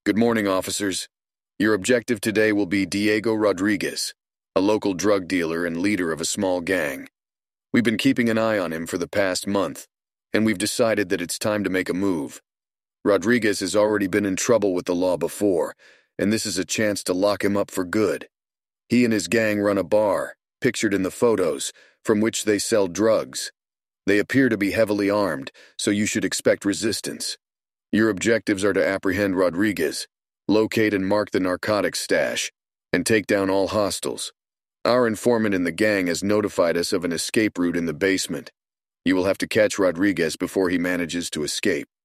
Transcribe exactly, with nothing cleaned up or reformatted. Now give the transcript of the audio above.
Good morning, officers. Your objective today will be Diego Rodriguez, a local drug dealer and leader of a small gang. We've been keeping an eye on him for the past month, and we've decided that it's time to make a move. Rodriguez has already been in trouble with the law before, and this is a chance to lock him up for good. He and his gang run a bar, pictured in the photos, from which they sell drugs. They appear to be heavily armed, so you should expect resistance. Your objectives are to apprehend Rodriguez, locate and mark the narcotics stash, and take down all hostiles. Our informant in the gang has notified us of an escape route in the basement. You will have to catch Rodriguez before he manages to escape.